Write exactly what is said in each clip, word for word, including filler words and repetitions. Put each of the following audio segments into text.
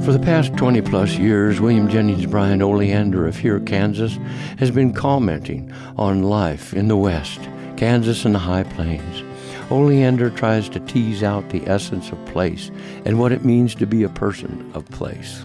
For the past twenty plus years, William Jennings Bryan Oleander of Here, Kansas, has been commenting on life in the West, Kansas and the High Plains. Oleander tries to tease out the essence of place and what it means to be a person of place.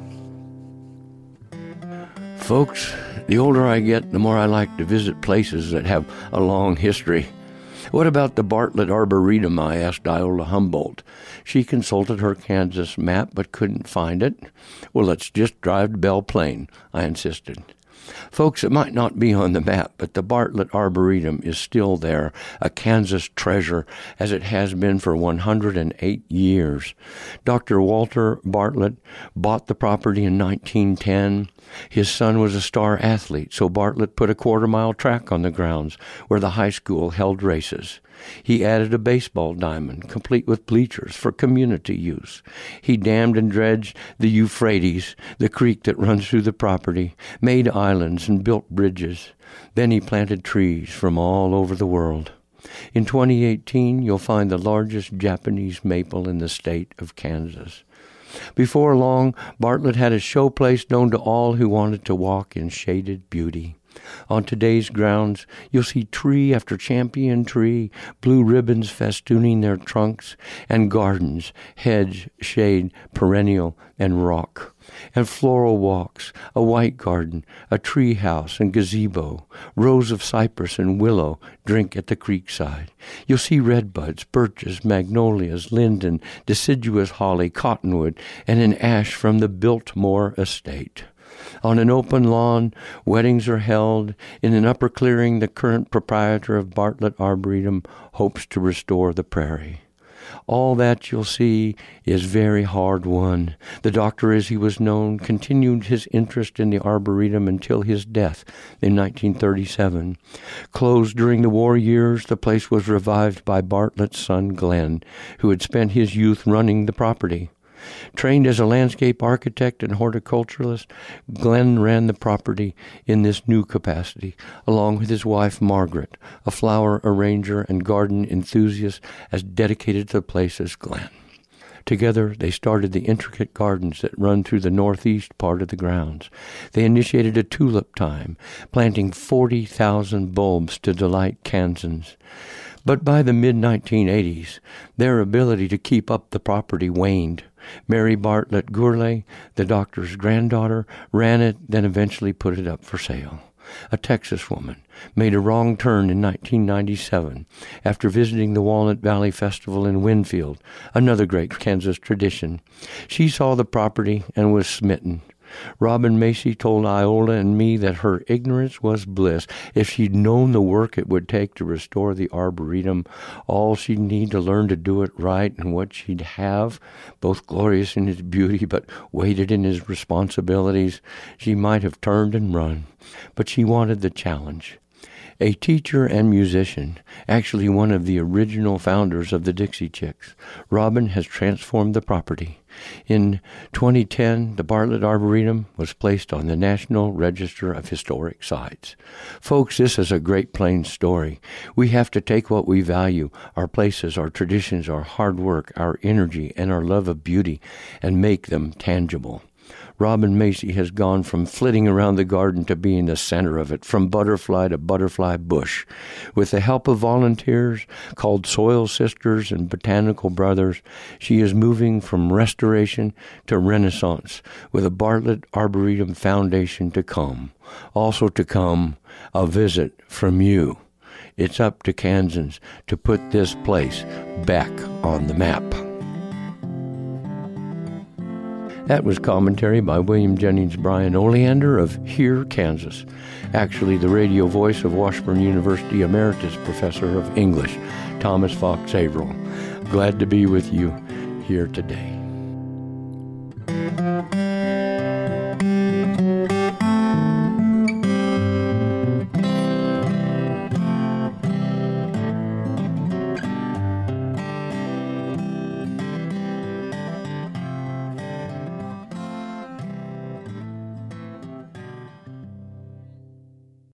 Folks, the older I get, the more I like to visit places that have a long history. What about the Bartlett Arboretum, I asked Iola Humboldt. She consulted her Kansas map but couldn't find it. Well, let's just drive to Belle Plaine, I insisted. Folks, it might not be on the map, but the Bartlett Arboretum is still there, a Kansas treasure, as it has been for one hundred eight years. Doctor Walter Bartlett bought the property in nineteen ten. His son was a star athlete, so Bartlett put a quarter-mile track on the grounds where the high school held races. He added a baseball diamond, complete with bleachers, for community use. He dammed and dredged the Euphrates, the creek that runs through the property, made islands and built bridges. Then he planted trees from all over the world. In twenty eighteen, you'll find the largest Japanese maple in the state of Kansas. Before long, Bartlett had a showplace known to all who wanted to walk in shaded beauty. On today's grounds, you'll see tree after champion tree, blue ribbons festooning their trunks, and gardens, hedge, shade, perennial, and rock, and floral walks, a white garden, a tree house and gazebo, rows of cypress and willow drink at the creekside. You'll see redbuds, birches, magnolias, linden, deciduous holly, cottonwood, and an ash from the Biltmore estate. On an open lawn, weddings are held. In an upper clearing, the current proprietor of Bartlett Arboretum hopes to restore the prairie. All that you'll see is very hard won. The doctor, as he was known, continued his interest in the Arboretum until his death in nineteen thirty-seven. Closed during the war years, the place was revived by Bartlett's son Glenn, who had spent his youth running the property. Trained as a landscape architect and horticulturalist, Glenn ran the property in this new capacity, along with his wife Margaret, a flower arranger and garden enthusiast as dedicated to the place as Glenn. Together, they started the intricate gardens that run through the northeast part of the grounds. They initiated a tulip time, planting forty thousand bulbs to delight Kansans. But by the mid nineteen eighties, their ability to keep up the property waned. Mary Bartlett Gourlay, the doctor's granddaughter, ran it, then eventually put it up for sale. A Texas woman made a wrong turn in nineteen ninety-seven after visiting the Walnut Valley Festival in Winfield, another great Kansas tradition. She saw the property and was smitten. Robin Macy told Iola and me that her ignorance was bliss. If she'd known the work it would take to restore the Arboretum, all she'd need to learn to do it right, and what she'd have, both glorious in his beauty but weighted in his responsibilities, she might have turned and run. But she wanted the challenge. A teacher and musician, actually one of the original founders of the Dixie Chicks, Robin has transformed the property. In twenty ten, the Bartlett Arboretum was placed on the National Register of Historic Sites. Folks, this is a Great Plains story. We have to take what we value, our places, our traditions, our hard work, our energy, and our love of beauty, and make them tangible. Robin Macy has gone from flitting around the garden to being the center of it, from butterfly to butterfly bush. With the help of volunteers called Soil Sisters and Botanical Brothers, she is moving from restoration to renaissance, with a Bartlett Arboretum Foundation to come. Also to come, a visit from you. It's up to Kansans to put this place back on the map. That was commentary by William Jennings Bryan Oleander of Here, Kansas. Actually, the radio voice of Washburn University Emeritus Professor of English, Thomas Fox Averill. Glad to be with you here today.